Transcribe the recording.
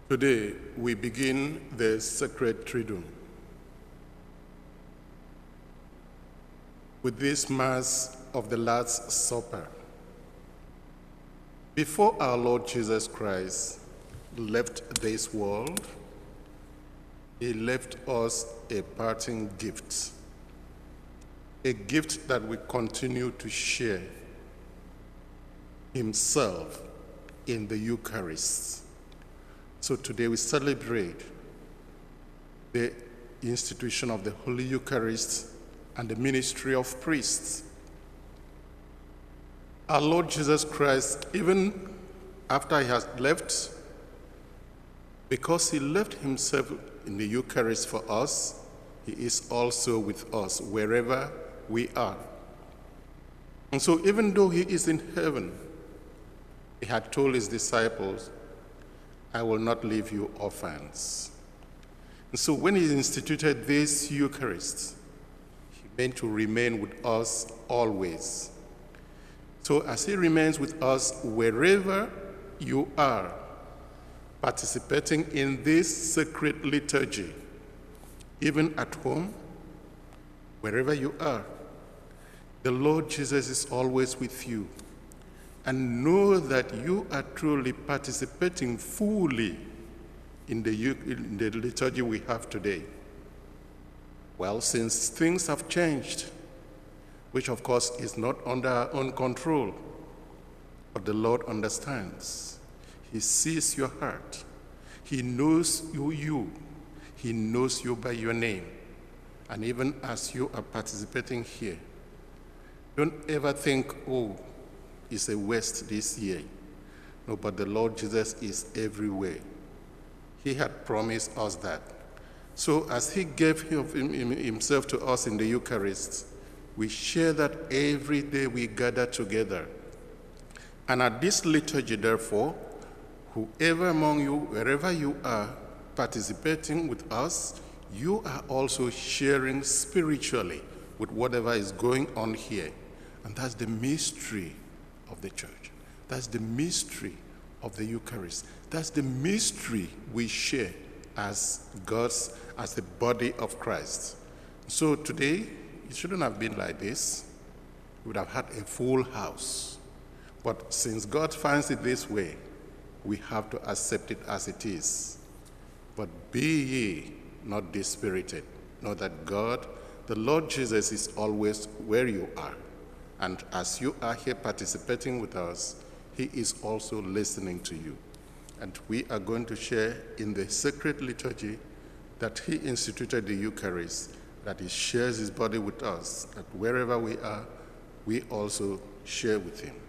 Today, we begin the Sacred Triduum. With this Mass of the Last Supper, before our Lord Jesus Christ left this world, he left us a parting gift, a gift that we continue to share, himself in the Eucharist. So today we celebrate the institution of the Holy Eucharist and the ministry of priests. Our Lord Jesus Christ, even after he has left, because he left himself in the Eucharist for us, he is also with us wherever we are. And so even though he is in heaven, he had told his disciples, I will not leave you orphans. And so when he instituted this Eucharist, he meant to remain with us always. So as he remains with us wherever you are, participating in this sacred liturgy, even at home, wherever you are, the Lord Jesus is always with you. And know that you are truly participating fully in the liturgy we have today. Well, since things have changed, which of course is not under our own control, but the Lord understands. He sees your heart. He knows you. He knows you by your name. And even as you are participating here, don't ever think, oh, it's a waste this year. No, but the Lord Jesus is everywhere. He had promised us that. So as he gave himself to us in the Eucharist, we share that every day we gather together. And at this liturgy, therefore, whoever among you, wherever you are, participating with us, you are also sharing spiritually with whatever is going on here. And that's the mystery of the church. That's the mystery of the Eucharist. That's the mystery we share as the body of Christ. So today, it shouldn't have been like this. We would have had a full house. But since God finds it this way, we have to accept it as it is. But be ye not dispirited. Know that God, the Lord Jesus, is always where you are. And as you are here participating with us, he is also listening to you. And we are going to share in the sacred liturgy that he instituted the Eucharist, that he shares his body with us, that wherever we are, we also share with him.